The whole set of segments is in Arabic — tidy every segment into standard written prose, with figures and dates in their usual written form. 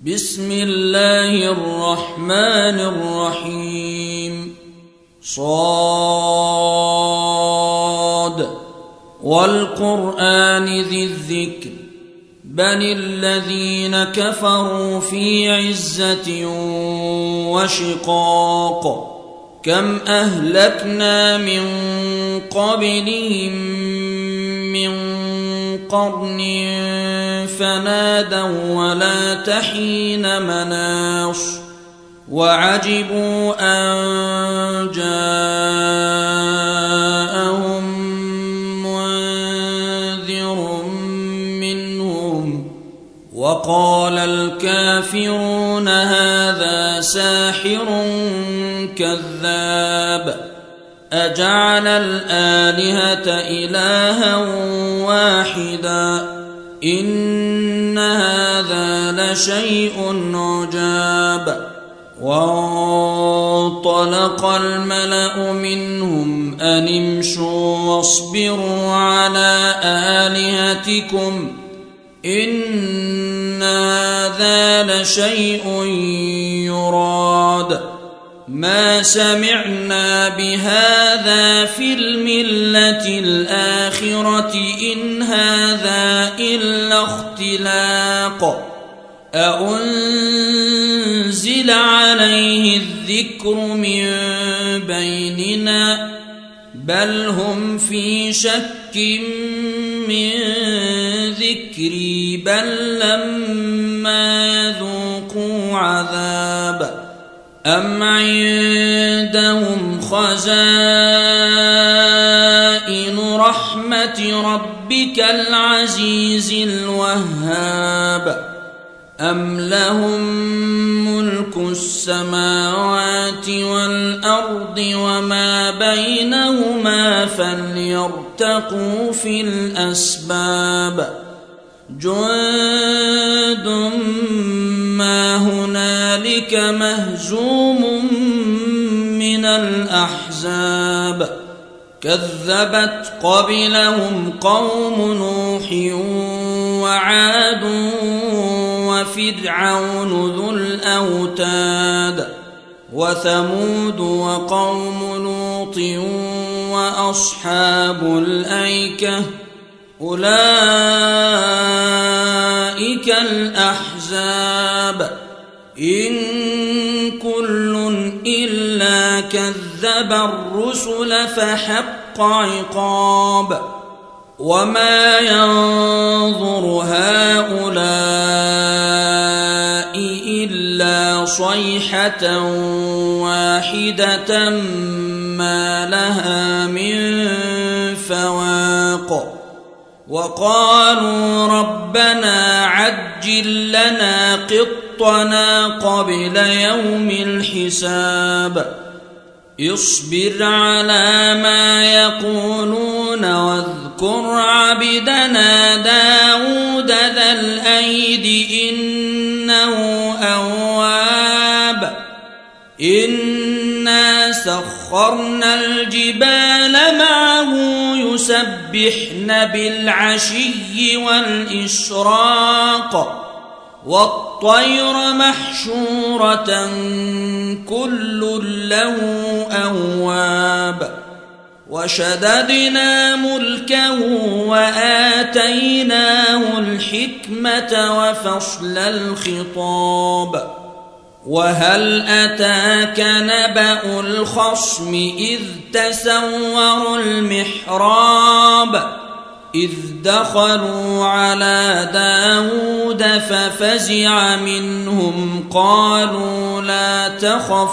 بسم الله الرحمن الرحيم. صاد والقرآن ذي الذكر بل الذين كفروا في عزة وشقاق كم أهلكنا من قبلهم من قرن فنادوا ولا تحين مناص وعجبوا أن جاءهم منذر منهم وقال الكافرون هذا ساحر كذاب أجعل الآلهة إلها واحدا إن هذا لشيء عجاب. وانطلق الملأ منهم أن امشوا واصبروا على آلهتكم إن هذا لشيء يراد ما سمعنا بهذا في الملة الآخرة إن هذا إلا اختلاق أأنزل عليه الذكر من بيننا بل هم في شك من ذكري بل لما يذوقوا عذاب أم عندهم خزائن رحمة ربك العزيز الوهاب أم لهم ملك السماوات والأرض وما بينهما فليرتقوا في الأسباب جند ما هنالك مهزوم من الأحزاب كذبت قبلهم قوم نوح وعاد وفرعون ذو الأوتاد وثمود وقوم لوط وأصحاب الأيكة أولئك الأحزاب إن كل إلا كذب الرسل فحق عقاب وما ينظر هؤلاء إلا صيحة واحدة ما لها من فواق وقالوا ربنا عجل لنا قطنا قبل يوم الحساب اصبر على ما يقولون واذكر عبدنا داود ذا الأيد إنه أواب إنا سخرنا الجبال معه يسبحن بالعشي والإشراق والطير محشورة كل له أواب وشددنا ملكه وآتيناه الحكمة وفصل الخطاب وهل أتاك نبأ الخصم إذ تسوروا المحراب إذ دخلوا على داود ففزع منهم قالوا لا تخف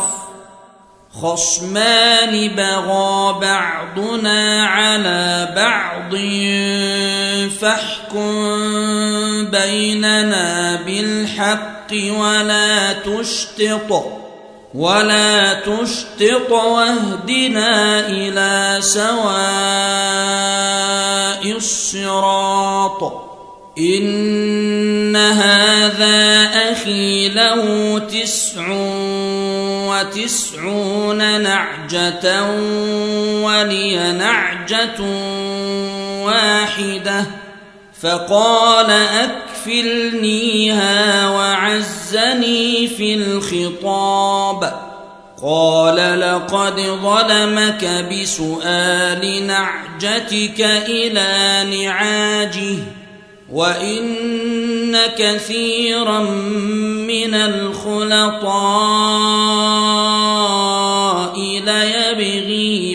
خصمان بغى بعضنا على بعض فاحكم بيننا بالحق ولا تشطط واهدنا إلى سواء الصراط إن هذا أخي له 99 نعجة ولي نعجة واحدة فقال ويكفلنيها وعزني في الخطاب قال لقد ظلمك بسؤال نعجتك إلى نعاجه وإن كثيرا من الخلطاء ليبغي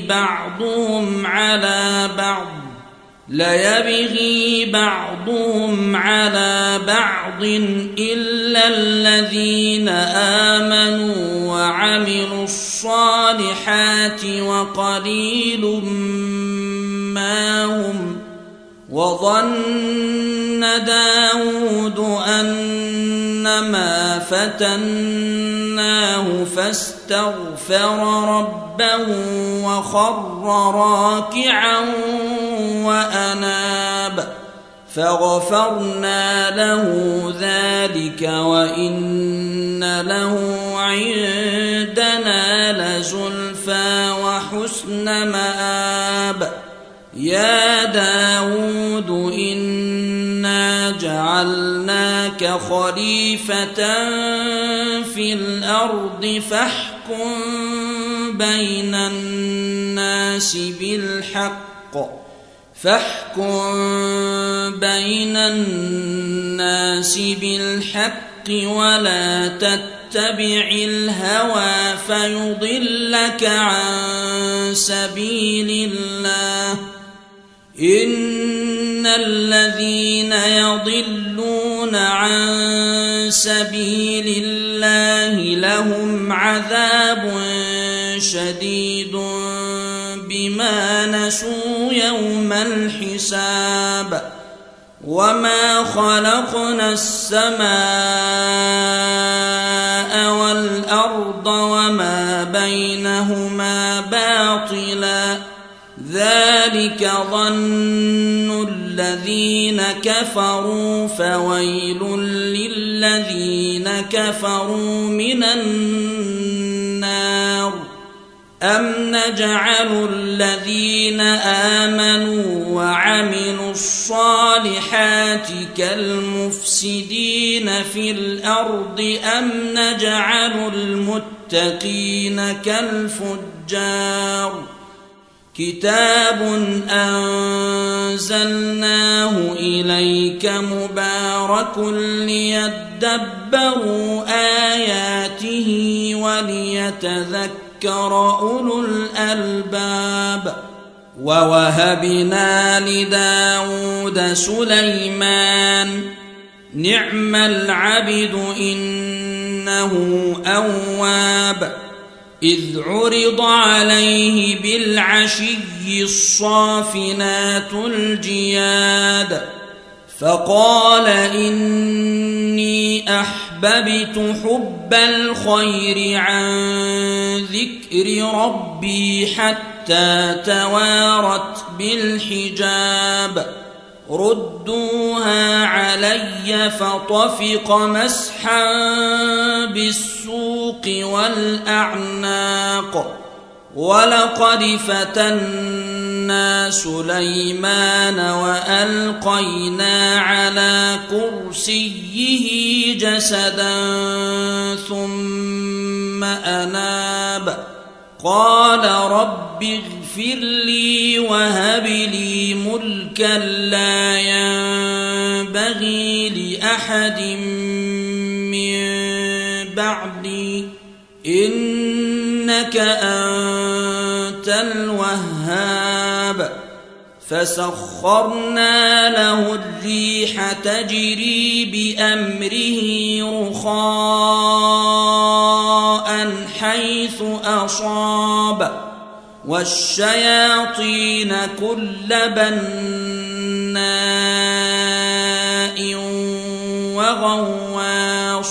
بعضهم على بعض إلا الذين آمنوا وعملوا الصالحات وقليل ما هم وظن داود أنما فتناه فاستغفر ربه وخر راكعا وأناب فغفرنا له ذلك وإن له عندنا لزلفى وحسن مآب يا داود إنا جعلناك خليفة في الأرض فاحكم بين الناس بالحق ولا تتبع الهوى فيضلك عن سبيل الله إن الذين يضلون عن سبيل الله لهم عذاب شديد بما نسوا يوم الحساب وما خلقنا السماء والأرض وما بينهما باطلا ذلك ظن الذين كفروا فويل للذين كفروا من النار أم نجعل الذين آمنوا وعملوا الصالحات كالمفسدين في الأرض أم نجعل المتقين كالفجار كتاب أنزلناه إليك مبارك ليدبروا آياته وليتذكر أولو الألباب ووهبنا لداود سليمان نعم العبد إنه أواب إذ عرض عليه بالعشي الصافنات الجياد فقال إني أحببت حب الخير عن ذكر ربي حتى توارت بالحجاب ردوها علي فطفق مسحا بالسوق والأعناق ولقد فتنا سليمان وألقينا على كرسيه جسدا ثم أناب قال رب اغفر لي وهب لي ملكا لا ينبغي لأحد من بعدي إنك أنت الوهاب فسخرنا له الريح تجري بأمره رخاء حيث أصاب والشياطين كل بناء وغواص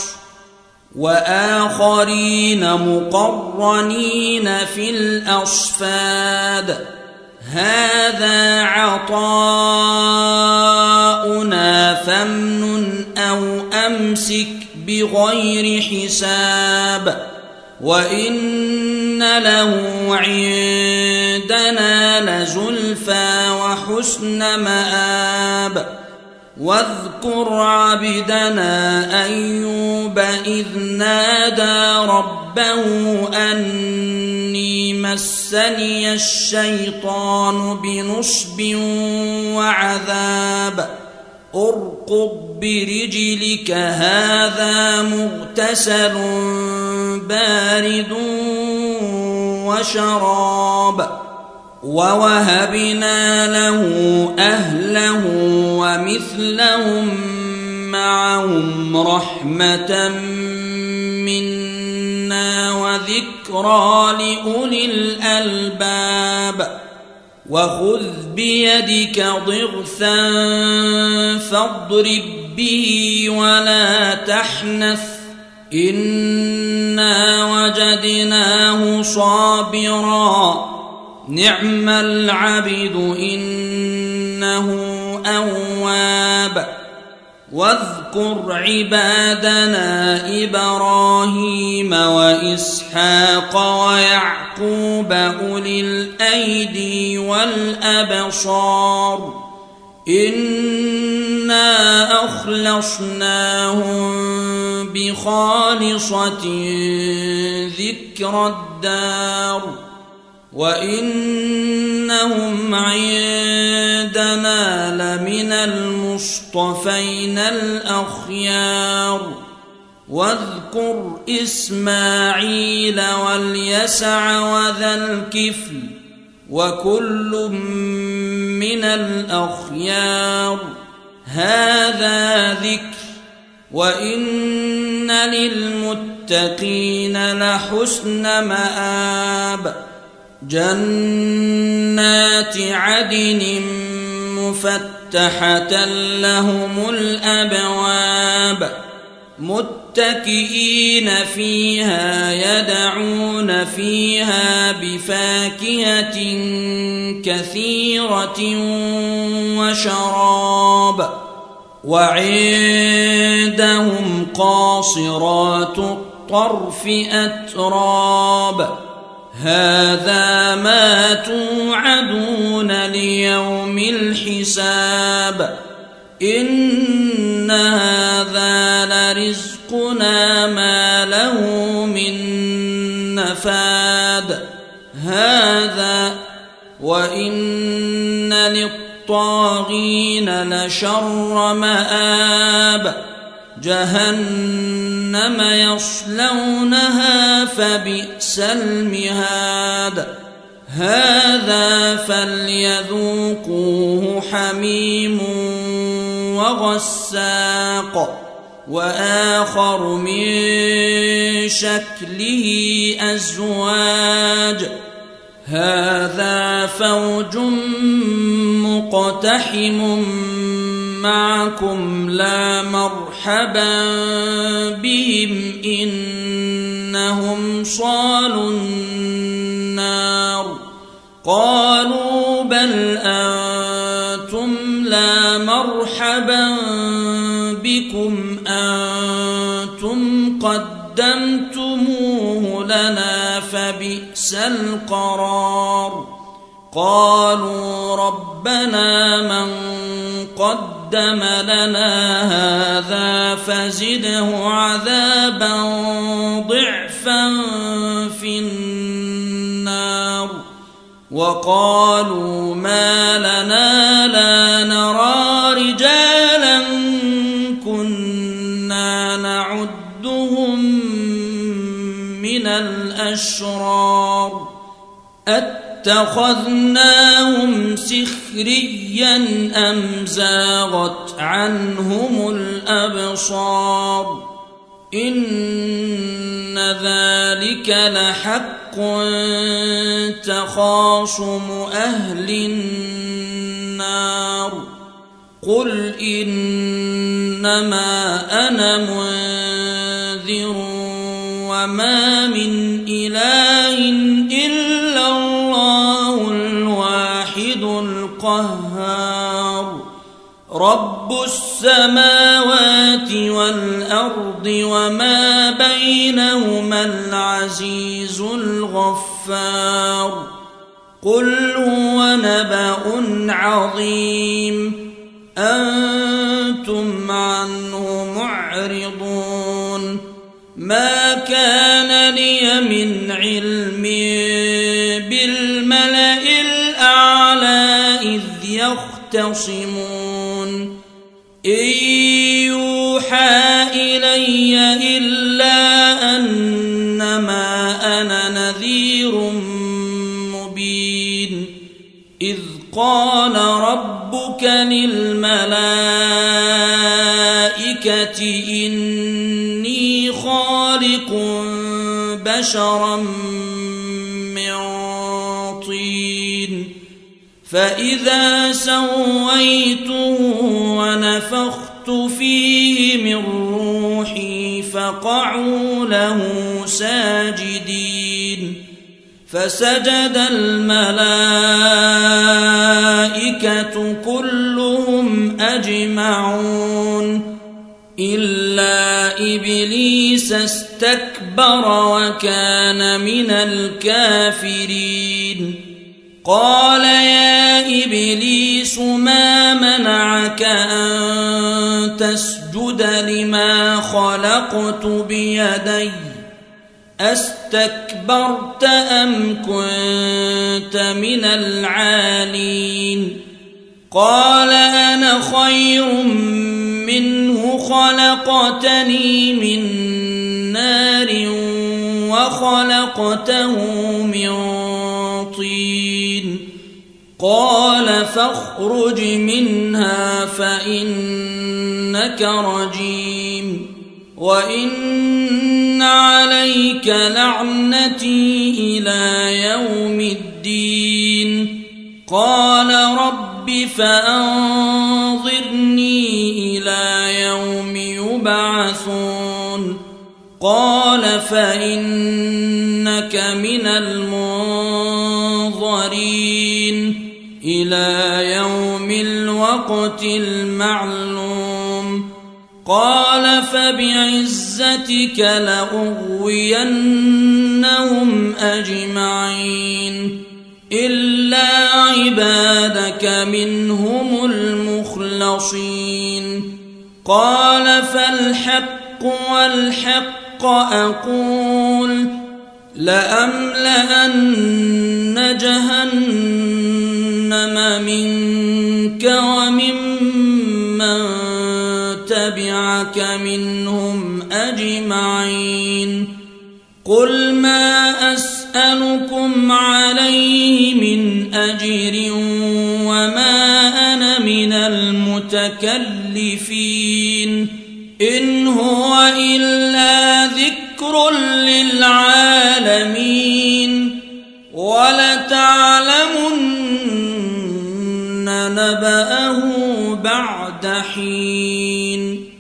وآخرين مقرنين في الأصفاد هذا عطاؤنا فامنن أو أمسك بغير حساب وإن له عندنا لزلفى وحسن مآب واذكر عبدنا أيوب إذ نادى ربه أني مسني الشيطان بنصب وعذاب اركض برجلك هذا مغتسل بارد وشراب ووهبنا له أهله ومثلهم معهم رحمة منا وذكرى لأولي الألباب وخذ بيدك ضغثا فاضرب به ولا تحنث إنا وجدناه صابرا نعم العبد إنه أواب واذكر عبادنا إبراهيم وإسحاق ويعقوب أولي الأيدي والأبصار إنا أخلصناهم بخالصة ذكر الدار وإنهم عندنا لمن المصطفين الأخيار واذكر إسماعيل واليسع وذا الكفل وكل من الأخيار هذا ذكر وإن للمتقين لحسن مآب جنات عدن مفتحة لهم الأبواب متكئين فيها يدعون فيها بفاكهة كثيرة وشراب وعندهم قاصرات الطرف أتراب هذا ما توعدون ليوم الحساب إن هذا لرزقنا ما له من نفاد هذا وإن للطاغين لشر مآب جهنم يصلونها فبئس المهاد هذا فليذوقوه حميم وغساق وآخر من شكله أزواج هذا فوج مقتحم معكم لا مرحبا بهم إنهم صالوا النار قالوا بل أنتم لا مرحبا بكم أنتم قدمتموه لنا فبئس القرار قالوا ربنا من قدم لنا هذا فزده عذابا ضعفا في النار وقالوا ما لنا لا نرى رجالا كنا نعدهم من الأشرار اتخذناهم سخريا أم زاغت عنهم الأبصار إن ذلك لحق تخاصم أهل النار قل إنما أنا منذر وما من إله إلا الله الواحد القهار رب السماوات والأرض وما بينهما العزيز الغفار قل هو نبأ عظيم أنتم عنه معرضون ما كان لي من علم بالملأ الأعلى إذ يختصمون إن يوحى إلي إلا أنما أنا نذير مبين إذ قال ربك للملائكة إني خالق بشرا من طين فإذا سويته ونفخت فيه من روحي فقعوا له ساجدين فسجد الملائكة كلهم أجمعون إلا إبليس استكبر وكان من الكافرين قال يا إبليس ما منعك أن تسجد لما خلقت بيدي أستكبرت أم كنت من العالين قال أنا خير منه خلقتني من نار وخلقته من طين قال فاخرج منها فإنك رجيم وإن عليك لعنتي إلى يوم الدين قال رب فأنظرني إلى يوم يبعثون قال فإنك من المنظرين إلى يوم الوقت المعلوم قال فبعزتك لأغوينهم أجمعين إلا عبادك منهم المخلصين قال فالحق والحق أقول لأملأن جهنم منك وممن تبعك منهم أجمعين قل ما أسألكم عليه من أجر وما أنا من المتكلفين إن هو إلا ذكر للعالمين ولتعلمن نبأه بعد حين